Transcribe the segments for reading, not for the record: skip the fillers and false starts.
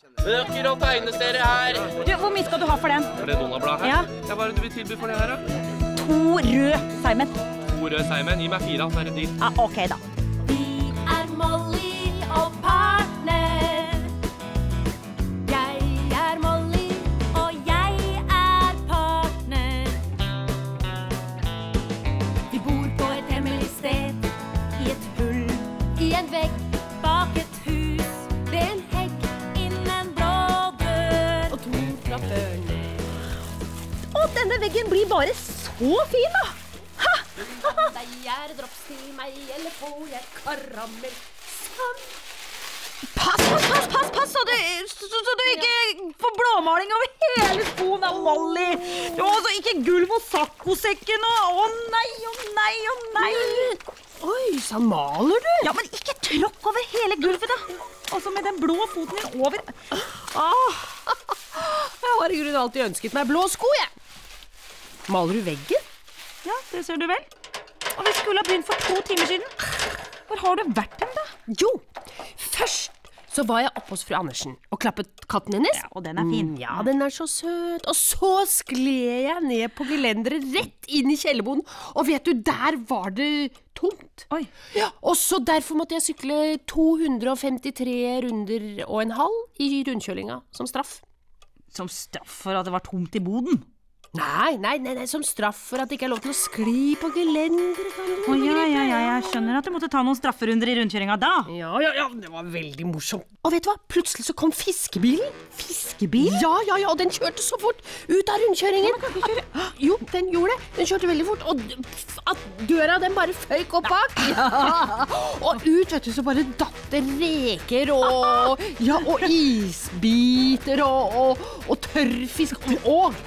Bøker og tegneserier her. Du, hvor mye skal du ha for den? For det Donald-bladet her? Ja. Hva er det du vil tilby for det her, da? 2 rød Simon. 2 rød Simon, gi meg 4, så er det deal. Ja, ok da. Vi Molly og partner. Jeg Molly, og jeg partner. Vi bor på et hemmelig sted, i et hull, i en vegg, bak et hus, ved en hegg, innen blå dør, og 2 fra før ned. Og denne veggen blir bare så fin da. Deg drops til meg, eller får jeg karamell sammen? Pass, så du ikke får blåmaling over hele skoen av Molly. Og så ikke gulv og saccosekken og nei. Oi, så maler du? Ja, men ikke tråkk over hele gulvet da. Og så med den blå foten din over. Jeg har i grunnen alltid ønsket meg blå sko, jeg. Maler du veggen? Ja, det ser du vel. Og vi skulle ha begynt for 2 timer siden. Hvor har du vært den da? Jo, først så var jeg oppe hos fru Andersen og klappet katten hennes. Ja, og den er fin. Ja, den er så søt. Og så skled jeg ned på gelenderet rett inn i kjellerboden. Og vet du, der var det tomt. Oi. Ja, og så derfor måtte jeg sykle 253 runder og en halv i rundkjølinga som straff. Som straff for at det var tomt i boden. Nei, som straff for at det ikke er lov til å skli på gelenderet. Ja, jeg skjønner at du måtte ta noen strafferunder i rundkjøringa da. Ja, det var veldig morsomt. Og vet du hva? Plutselig så kom fiskebilen. Fiskebil? Ja, og den kjørte så fort ut av rundkjøringen. Man kan ikke kjøre. Jo, den gjorde det. Den kjørte veldig fort, og at døra den bare føyk opp bak. Ja. Og ut, vet du, så bare datt det reker og isbiter og tørrfisk og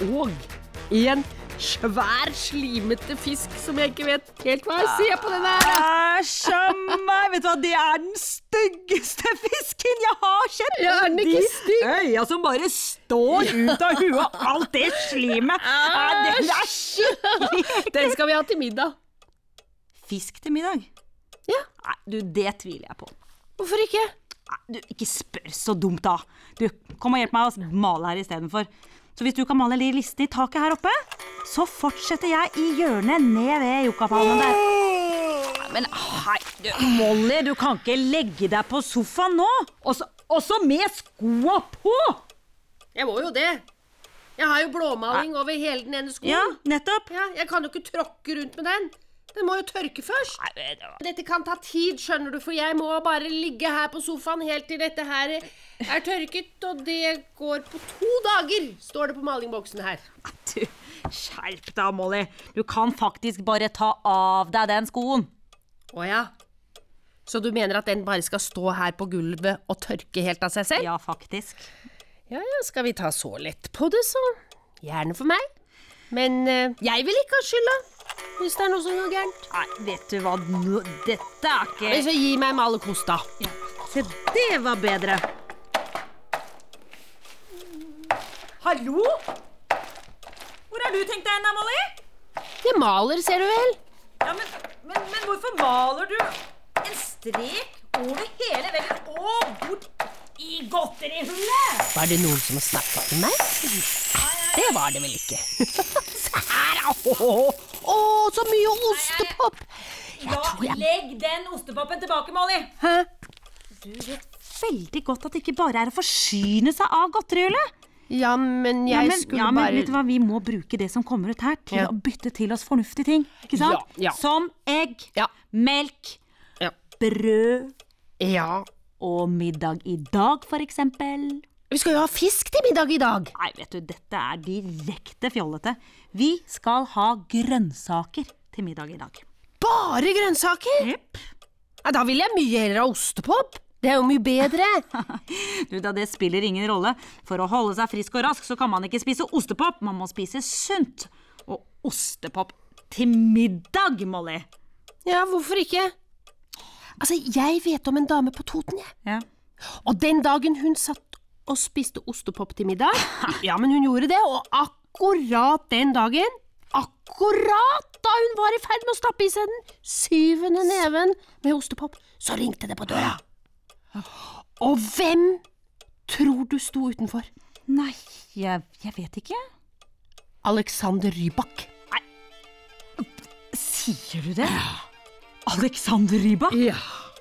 en svær slimete fisk som jeg ikke vet helt hva jeg ser på den her. Meg, vet du hva, det er den styggeste fisken jeg har sett. Ja, er den ikke stygg? Øya som bare står ut av huet, alt det slimet. Den er skikkelig. Den skal vi ha til middag. Fisk til middag? Ja. Nei, du, det tviler jeg på. Hvorfor ikke? Nei, du, ikke spør så dumt da. Du, kom og hjelp meg å male her i stedet for. Så hvis du kan male litt listen i taket her oppe, så fortsetter jeg i hjørnet ned ved yuccapalmen der. Men hei, Molly, du kan ikke legge deg på sofaen nå. Også med skoa på. Jeg må jo det. Jeg har jo blåmaling over hele den ene skoen. Ja, nettopp. Ja, jeg kan jo ikke tråkke rundt med den. Den må jo tørke først. Dette kan ta tid, skjønner du, for jeg må bare ligge her på sofaen helt til dette her er tørket, og det går på 2 dager, står det på malingboksen her. Du, skjerp deg, Molly. Du kan faktisk bare ta av deg den skoen. Åja, så du mener at den bare skal stå her på gulvet og tørke helt av seg selv? Ja, faktisk. Ja, skal vi ta så lett på det, så gjerne for meg. Men jeg vil ikke ha skylda, hvis det er noe som går gærent. Nei, vet du hva, dette er ikke... Men så gi meg malerkost da. Ja. Se, det var bedre. Hallo? Hvor har du tenkt deg hen, Molly? Jeg maler, ser du vel? Ja, men hvorfor maler du en strek over hele veggen og bort i godterihullet? Var det noen som snakket til meg? Det var det vel ikke. Se her, så mye ostepop. Legg den ostepoppen tilbake, Molly. Hæ? Du vet veldig godt at det ikke bare er å forsyne seg av godterihullet. Ja, men skulle bare... vet du hva, vi må bruke det som kommer ut her til å bytte til oss fornuftige ting, ikke sant? Ja. Som egg, melk, brød, og middag i dag, for eksempel. Vi skal jo ha fisk til middag i dag. Nei, vet du, dette er direkte fjollete. Vi skal ha grønnsaker til middag i dag. Bare grønnsaker? Jepp. Ja, da vil jeg mye heller ha ostepop. Det er jo mye bedre. Du, da, det spiller ingen rolle. For å holde seg frisk og rask, så kan man ikke spise ostepop. Man må spise sunt. Og ostepop til middag, Molly. Ja, hvorfor ikke? Altså, jeg vet om en dame på Toten, jeg. Ja. Og den dagen hun satt og spiste ostepop til middag, ja, men hun gjorde det, og akkurat den dagen, akkurat da hun var i ferd med å stappe i seg den 7. neven med ostepop, så ringte det på døra. Og hvem tror du sto utenfor? Nei, jeg vet ikke. Alexander Rybak. Sier du det? Alexander Rybak? Ja.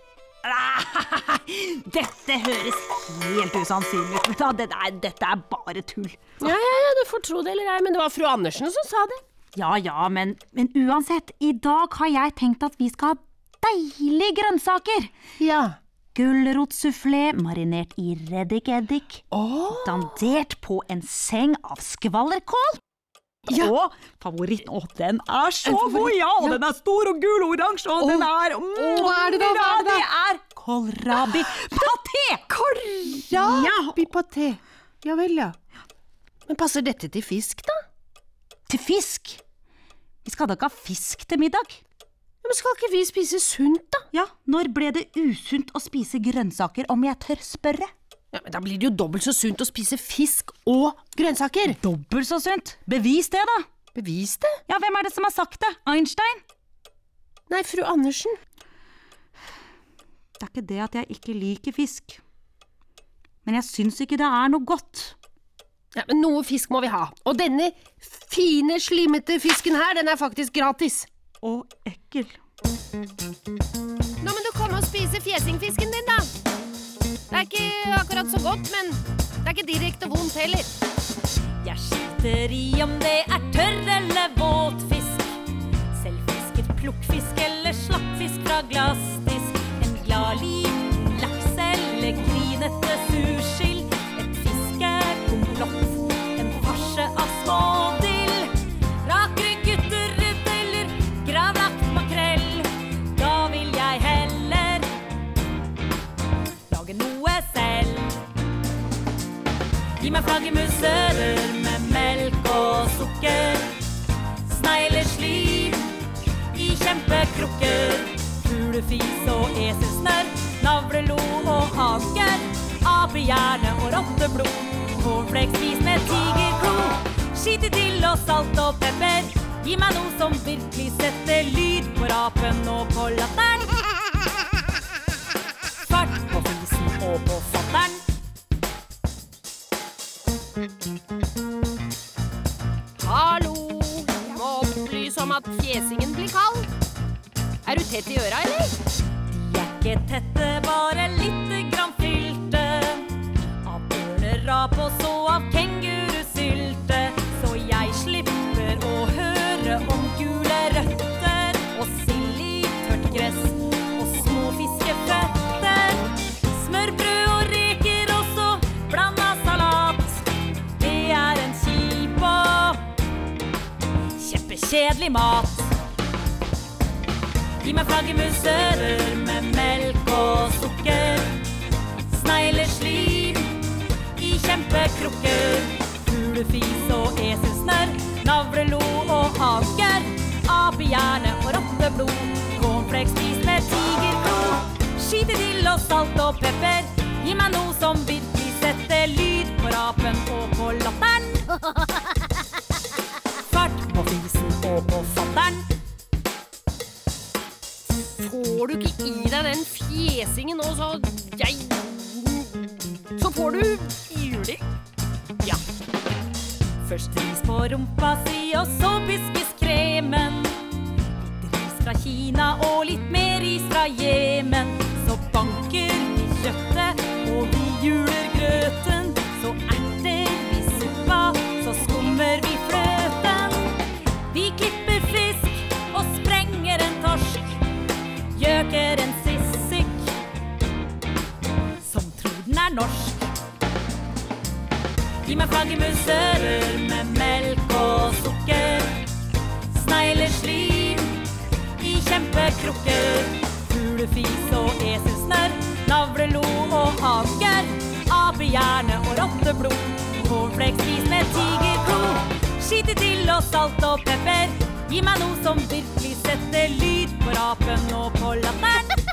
Dette høres helt usannsynlig ut. Dette er bare tull. Ja, du får tro det eller ei, men det var fru Andersen som sa det. Ja, men uansett, i dag har jeg tenkt at vi skal ha deilige grønnsaker. Ja. Gulrotsufflé marinert i reddik-eddik, dandert på en seng av skvallerkål. Ja. Og favoritten, den er så god, ja, og den er stor og gul og oransje, og den er, hva er det da? det er kålrabi-paté. Kålrabi-paté. Ja vel, ja. Men passer dette til fisk da? Til fisk? Vi skal da ikke ha fisk til middag. Ja, men skal ikke vi spise sunt da? Ja, når ble det usunt å spise grønnsaker, om jeg tør spørre? Ja, men da blir det jo dobbelt så sunt å spise fisk og grønnsaker. Dobbelt så sunt. Bevis det da. Bevis det? Ja, hvem er det som har sagt det? Einstein? Nei, fru Andersen. Det er ikke det at jeg ikke liker fisk. Men jeg syns ikke det er noe godt. Ja, men noe fisk må vi ha. Og denne fine, slimmete fisken her, den er faktisk gratis. Og ekkel. Nå må du komme og spise fjesingfisken din da. Det er ikke akkurat så godt, men det er ikke direkte vondt heller. Jeg skiter i om det er tørr eller våt fisk. Selvfisket plukkfisk eller slappfisk fra glassdisk. En glad liten laks eller grinete sursild. Et fiskekomplott, en farse av smådill. Rakrygg, eller gravlagt makrell. Da vil jeg heller lage noe selv. Gi meg flaggermusører med melk og sukker. Snegleslim i kjempekrukker. Fuglefis og eselsnørr, navlelo og hager. Apehjerne og rotteblod. Cornflakes spis med tigerklo. Skite til og salt og pepper. Gi meg noe som virkelig setter lyd på rapen og på latteren. Fart på fisen og på fatteren. Hallo, jeg må opplyse om at fjesingen blir kald. Er du tett i øra, eller? De er ikke tette, bare litt grann fylte. Av ørnerap og så av kengurusylte. Så jeg slipper å høre om gule røtter og sild i tørt gress og små fiskeføtter. Smørbrød og reker også, blanda salat. Det er en kjip og kjempekjedelig mat. Gi meg flaggermusører med melk og sukker. Snegleslim i kjempekrukker. Fuglefis og eselsnørr, navlelo og hager. Apehjerne og rotteblod. Cornflakes spis med tigerklo. Skite til og salt og pepper. Gi meg noe som virkelig setter lyd på rapen og på latteren. Fart på fisen og på fatteren. Får du ikke i deg den fjesingen nå, så får du juling? Ja. Først ris på rumpa si, og så piskes kremen. Litt ris fra Kina og litt mer ris fra Jemen. Så banker vi kjøttet, og vi juler grøten. Så erter vi suppa, så skummer vi fløten. Vi klipper fisk og sprenger en torsk. Gjøker en sissik som tror den er norsk. Gi meg flaggermusører med melk og sukker. Snegleslim i kjempekrukker. Fuglefis og eselsnørr, navlelo og hager. Apehjerne og rotteblod. Cornflakes spis med tigerklo. Skite til og salt og pepper. Gi meg noe som virkelig setter lyd på rapen og på latteren.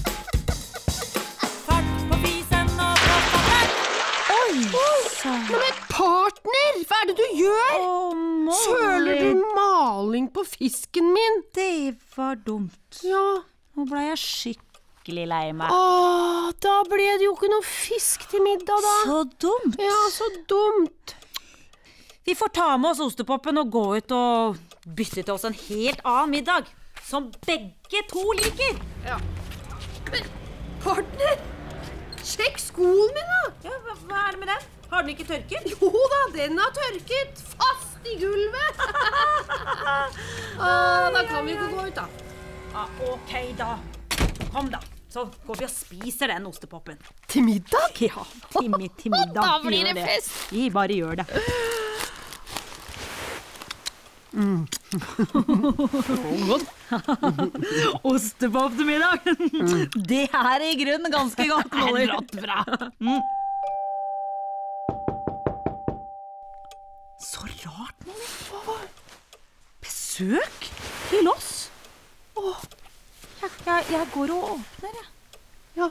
Fart på fisen og på fatteren. Men partner, hva er det du gjør? Søler du maling på fisken min? Det var dumt. Ja, Nå ble jeg skikkelig lei meg. Da ble det jo ikke noe fisk til middag da. Så dumt. Ja, så dumt. Vi får ta med oss ostepopen og gå ut og bytte til oss en helt annen middag, som begge to liker. Ja. Men, partner, sjekk skoen min da. Ja, hva er det med den? Har den ikke tørket? Jo da, den har tørket fast i gulvet. Da kan vi ikke gå ut da. Ja, ok da. Kom da, så går vi og spiser den ostepopen. Til middag? Ja, til middag. Da blir Gjør det fest. Vi bare gjør det. Ostepop til middag. Det er i grunnen ganske godt. Rått bra. Så rart, Molly. Besøk til oss. Jeg går og åpner, jeg. Ja.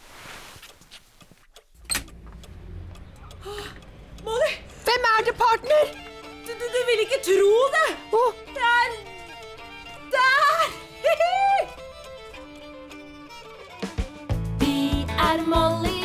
Molly, Hvem er det, partner? du vil ikke tro det. Vi er Molly